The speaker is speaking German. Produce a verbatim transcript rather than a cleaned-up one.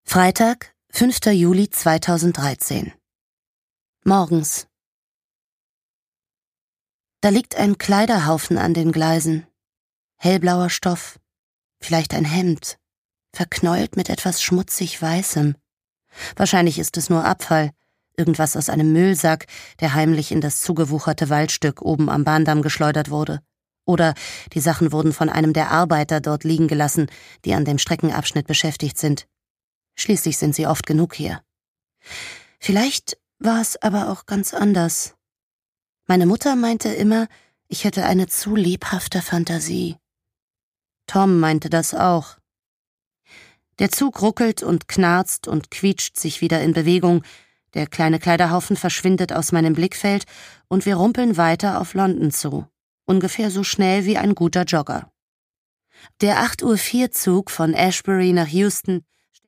Freitag, fünfter Juli zweitausenddreizehn. Morgens. Da liegt ein Kleiderhaufen an den Gleisen. Hellblauer Stoff, vielleicht ein Hemd, verknäult mit etwas schmutzig Weißem. Wahrscheinlich ist es nur Abfall, irgendwas aus einem Müllsack, der heimlich in das zugewucherte Waldstück oben am Bahndamm geschleudert wurde. Oder die Sachen wurden von einem der Arbeiter dort liegen gelassen, die an dem Streckenabschnitt beschäftigt sind. Schließlich sind sie oft genug hier. Vielleicht war es aber auch ganz anders. Meine Mutter meinte immer, ich hätte eine zu lebhafte Fantasie. Tom meinte das auch. Der Zug ruckelt und knarzt und quietscht sich wieder in Bewegung, der kleine Kleiderhaufen verschwindet aus meinem Blickfeld und wir rumpeln weiter auf London zu, ungefähr so schnell wie ein guter Jogger. Der acht Uhr vier Zug von Ashbury nach Euston